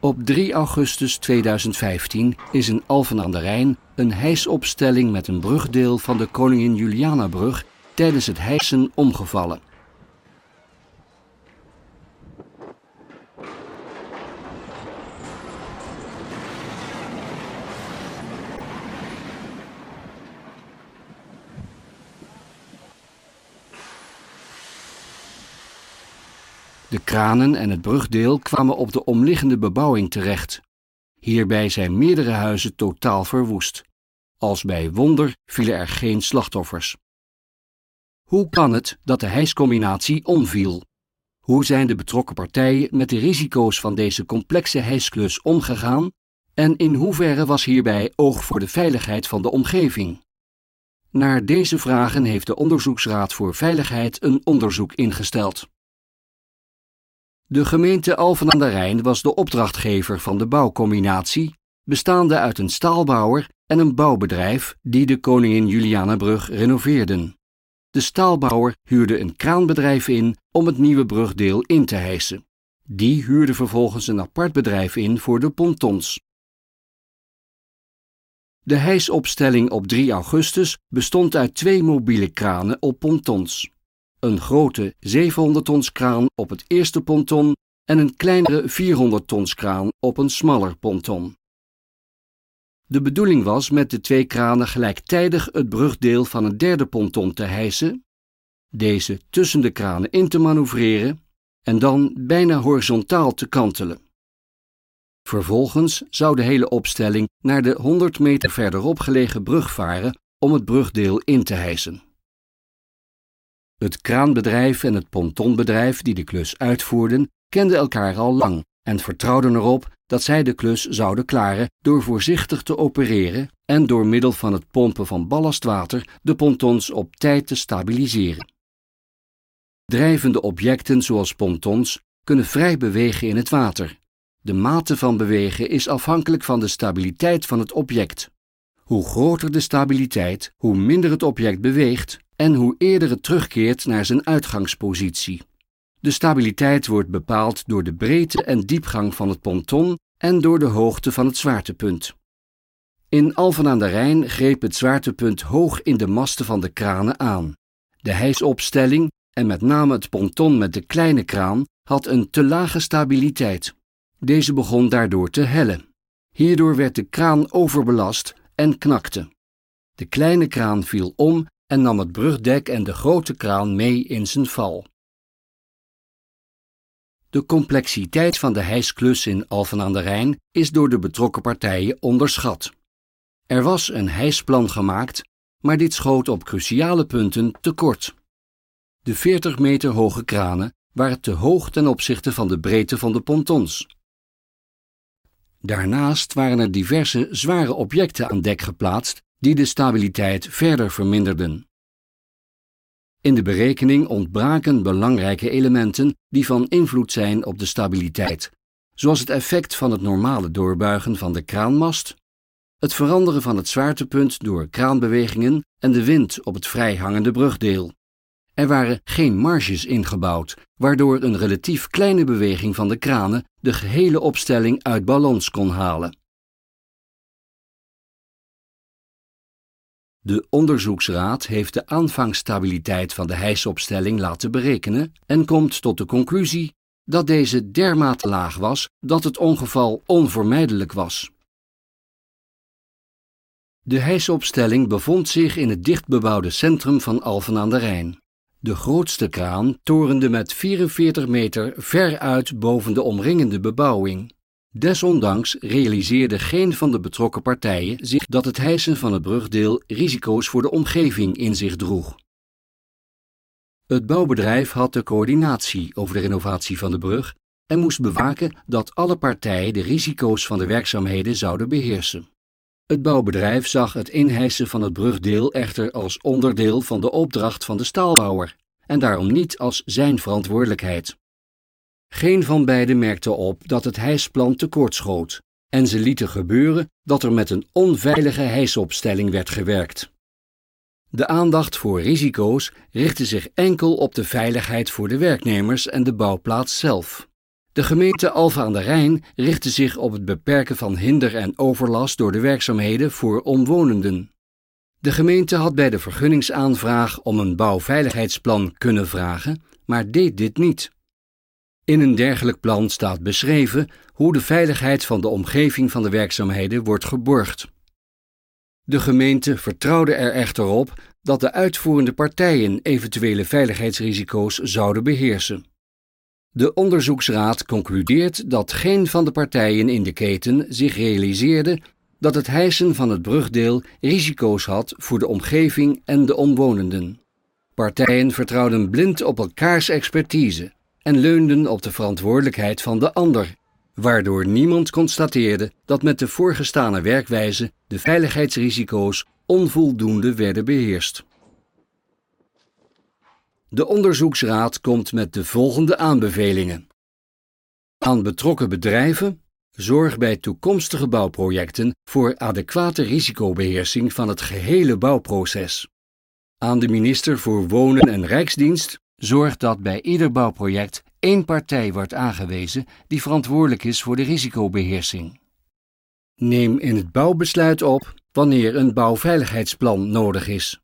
Op 3 augustus 2015 is in Alphen aan de Rijn een hijsopstelling met een brugdeel van de Koningin Julianabrug tijdens het hijsen omgevallen. De kranen en het brugdeel kwamen op de omliggende bebouwing terecht. Hierbij zijn meerdere huizen totaal verwoest. Als bij wonder vielen er geen slachtoffers. Hoe kan het dat de hijscombinatie omviel? Hoe zijn de betrokken partijen met de risico's van deze complexe hijsklus omgegaan? En in hoeverre was hierbij oog voor de veiligheid van de omgeving? Naar deze vragen heeft de Onderzoeksraad voor Veiligheid een onderzoek ingesteld. De gemeente Alphen aan de Rijn was de opdrachtgever van de bouwcombinatie, bestaande uit een staalbouwer en een bouwbedrijf die de Koningin Julianabrug renoveerden. De staalbouwer huurde een kraanbedrijf in om het nieuwe brugdeel in te hijsen. Die huurde vervolgens een apart bedrijf in voor de pontons. De hijsopstelling op 3 augustus bestond uit 2 mobiele kranen op pontons. Een grote 700-tons kraan op het eerste ponton en een kleinere 400-tons kraan op een smaller ponton. De bedoeling was met de 2 kranen gelijktijdig het brugdeel van een derde ponton te hijsen, deze tussen de kranen in te manoeuvreren en dan bijna horizontaal te kantelen. Vervolgens zou de hele opstelling naar de 100 meter verderop gelegen brug varen om het brugdeel in te hijsen. Het kraanbedrijf en het pontonbedrijf die de klus uitvoerden, kenden elkaar al lang en vertrouwden erop dat zij de klus zouden klaren door voorzichtig te opereren en door middel van het pompen van ballastwater de pontons op tijd te stabiliseren. Drijvende objecten zoals pontons kunnen vrij bewegen in het water. De mate van bewegen is afhankelijk van de stabiliteit van het object. Hoe groter de stabiliteit, hoe minder het object beweegt en hoe eerder het terugkeert naar zijn uitgangspositie. De stabiliteit wordt bepaald door de breedte en diepgang van het ponton en door de hoogte van het zwaartepunt. In Alphen aan de Rijn greep het zwaartepunt hoog in de masten van de kranen aan. De hijsopstelling, en met name het ponton met de kleine kraan, had een te lage stabiliteit. Deze begon daardoor te hellen. Hierdoor werd de kraan overbelast en knakte. De kleine kraan viel om en nam het brugdek en de grote kraan mee in zijn val. De complexiteit van de hijsklus in Alphen aan de Rijn is door de betrokken partijen onderschat. Er was een hijsplan gemaakt, maar dit schoot op cruciale punten tekort. De 40 meter hoge kranen waren te hoog ten opzichte van de breedte van de pontons. Daarnaast waren er diverse zware objecten aan dek geplaatst die de stabiliteit verder verminderden. In de berekening ontbraken belangrijke elementen die van invloed zijn op de stabiliteit, zoals het effect van het normale doorbuigen van de kraanmast, het veranderen van het zwaartepunt door kraanbewegingen en de wind op het vrijhangende brugdeel. Er waren geen marges ingebouwd, waardoor een relatief kleine beweging van de kranen de gehele opstelling uit balans kon halen. De onderzoeksraad heeft de aanvangsstabiliteit van de hijsopstelling laten berekenen en komt tot de conclusie dat deze dermate laag was dat het ongeval onvermijdelijk was. De hijsopstelling bevond zich in het dichtbebouwde centrum van Alphen aan de Rijn. De grootste kraan torende met 44 meter ver uit boven de omringende bebouwing. Desondanks realiseerde geen van de betrokken partijen zich dat het hijsen van het brugdeel risico's voor de omgeving in zich droeg. Het bouwbedrijf had de coördinatie over de renovatie van de brug en moest bewaken dat alle partijen de risico's van de werkzaamheden zouden beheersen. Het bouwbedrijf zag het inhijsen van het brugdeel echter als onderdeel van de opdracht van de staalbouwer en daarom niet als zijn verantwoordelijkheid. Geen van beiden merkte op dat het hijsplan tekortschoot en ze lieten gebeuren dat er met een onveilige hijsopstelling werd gewerkt. De aandacht voor risico's richtte zich enkel op de veiligheid voor de werknemers en de bouwplaats zelf. De gemeente Alphen aan de Rijn richtte zich op het beperken van hinder en overlast door de werkzaamheden voor omwonenden. De gemeente had bij de vergunningsaanvraag om een bouwveiligheidsplan kunnen vragen, maar deed dit niet. In een dergelijk plan staat beschreven hoe de veiligheid van de omgeving van de werkzaamheden wordt geborgd. De gemeente vertrouwde er echter op dat de uitvoerende partijen eventuele veiligheidsrisico's zouden beheersen. De onderzoeksraad concludeert dat geen van de partijen in de keten zich realiseerde dat het hijsen van het brugdeel risico's had voor de omgeving en de omwonenden. Partijen vertrouwden blind op elkaars expertise en leunden op de verantwoordelijkheid van de ander, waardoor niemand constateerde dat met de voorgestane werkwijze de veiligheidsrisico's onvoldoende werden beheerst. De onderzoeksraad komt met de volgende aanbevelingen. Aan betrokken bedrijven: zorg bij toekomstige bouwprojecten voor adequate risicobeheersing van het gehele bouwproces. Aan de minister voor Wonen en Rijksdienst: zorg dat bij ieder bouwproject één partij wordt aangewezen die verantwoordelijk is voor de risicobeheersing. Neem in het bouwbesluit op wanneer een bouwveiligheidsplan nodig is.